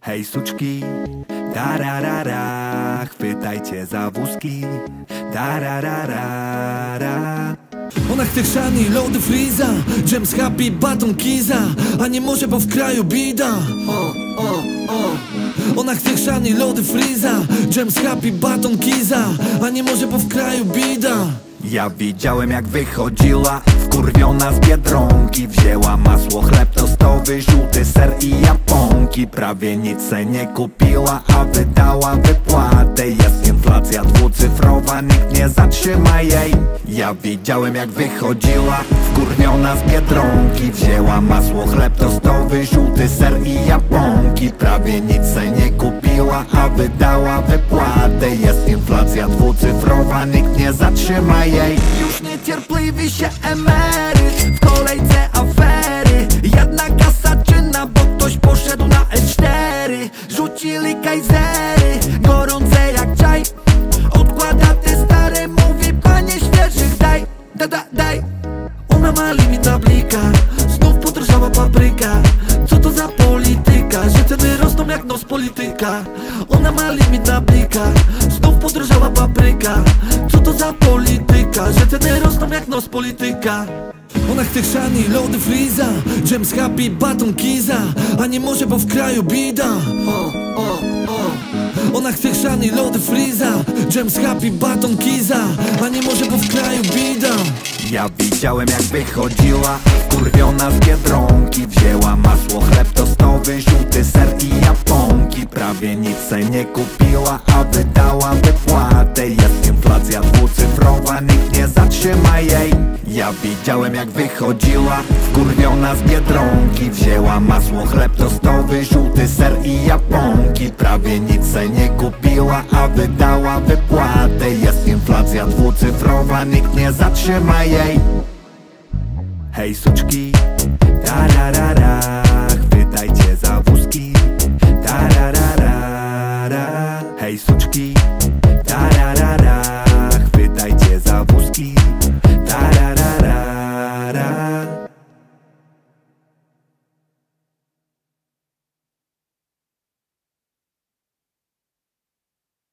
Hej suczki, tararara, chwytajcie za wózki, tararara. Ona chce chrzani, lody Freeza, James Happy, baton Kiza, a nie może, bo w kraju bida. Ona chce chrzani, lody Freeza, James Happy, baton Kiza, a nie może, bo w kraju bida. Ja widziałem jak wychodziła, wkurwiona z Biedronki. Wzięła masło, chleb tostowy, żółty ser i japonki. Prawie nic se nie kupiła, a wydała wypłatę. Jest inflacja dwucyfrowa, nikt nie zatrzyma jej. Ja widziałem jak wychodziła, wkurwiona z Biedronki. Wzięła masło, chleb tostowy, żółty ser i japonki. Prawie nic se nie kupiła, a wydała wypłatę. Jest inflacja dwucyfrowa, nikt nie zatrzyma jej. Już niecierpliwi się emeryt, w kolejce afery. Jedna kasa czynna, bo ktoś poszedł na L4. Rzucili kajzery, gorące jak czaj. Odkłada te stare, mówi panie świeżych daj, daj. Ona ma limit na blikach, znów podrożała papryka. Co to za polityka, że ceny rosną jak nos polityka. Ona ma limit na blikach, znów podrożała papryka. Co to za polityka, że ceny rosną jak nos polityka. Ona chce chrzani, lody Freeza, James Happy, baton Kiza, a nie może, bo w kraju bida. Ona chce chrzani, lody Freeza, James Happy, baton Kiza, a nie może, bo w kraju bida. Ja widziałem jak wychodziła, wkurwiona z Biedronki. Wzięła masło, chleb tostowy, żółty ser i japonki. Prawie nic se nie kupiła, a wydała wypłatę. Jest inflacja dwucyfrowa, nikt nie zatrzyma jej. Ja widziałem jak wychodziła, wkurwiona z Biedronki. Wzięła masło, chleb tostowy, żółty ser i japonki. Prawie nic se nie kupiła, a wydała wypłatę. Jest inflacja dwucyfrowa, nikt nie zatrzyma jej. Hej suczki, tararara, chwytajcie za wózki.